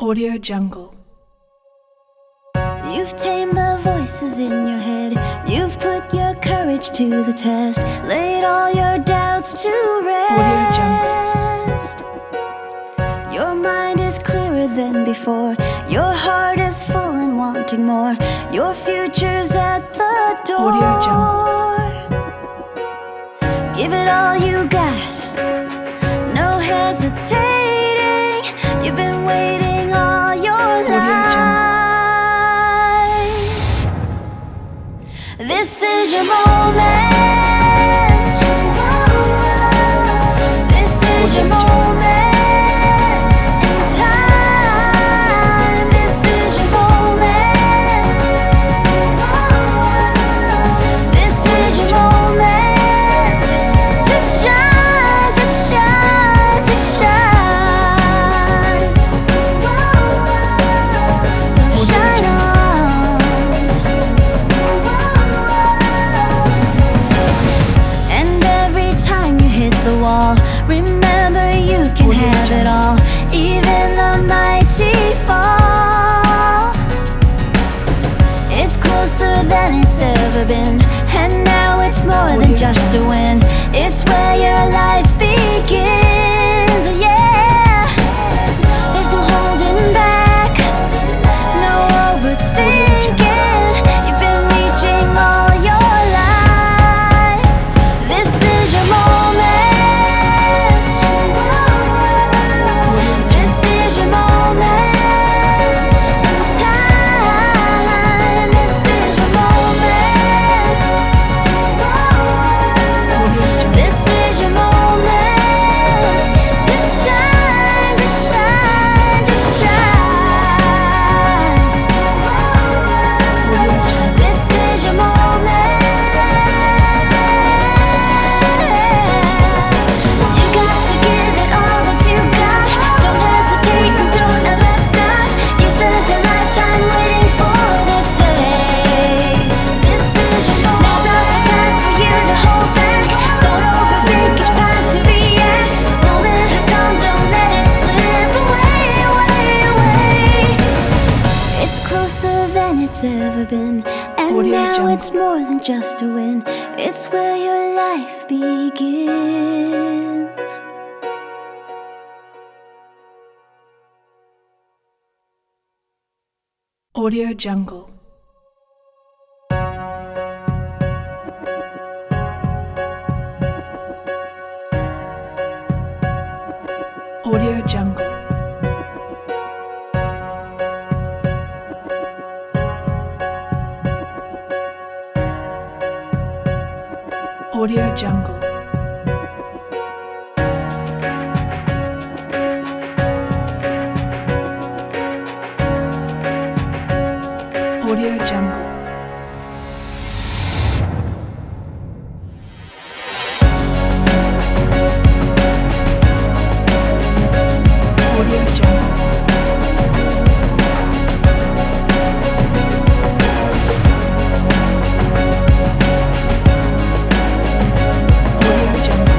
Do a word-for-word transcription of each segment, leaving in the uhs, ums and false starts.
Audio Jungle. You've tamed the voices in your head. You've put your courage to the test. Laid all your doubts to rest. Your mind is clearer than before. Your heart is full and wanting more. Your future's at the door. Audio Jungle. Give it all you got. No hesitating. You've been waiting all your life. This is your moment. This is your moment in time. This is your moment. This is your moment to shine, to shine, to shine. So shine on. And every time you hit the wall, remember you can have it all, even the mighty fall. It's closer than it's ever been, and now it's more than just a win. It's where your life begins, yeah. There's no holding back, no overthinking. You've been reaching all your life. This is your moment. This is your moment in time. This is your moment. This is your moment to shine, to shine, to shine. This is your moment. You got to give it all that you got. Don't hesitate and don't ever stop. You've spent a lifetime waiting for this day. This is your moment. Now's not the time for you to hold back. Don't overthink, it's time to react. The moment has come, don't let it slip away, away, away. It's closer than it's ever been, and Audio now Jungle. it's more than just a win. It's where your life begins. Audio Jungle. Audio Jungle. Audio Jungle. Audio Jungle. Audio Jungle. Audio Jungle.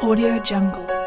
Audio Jungle.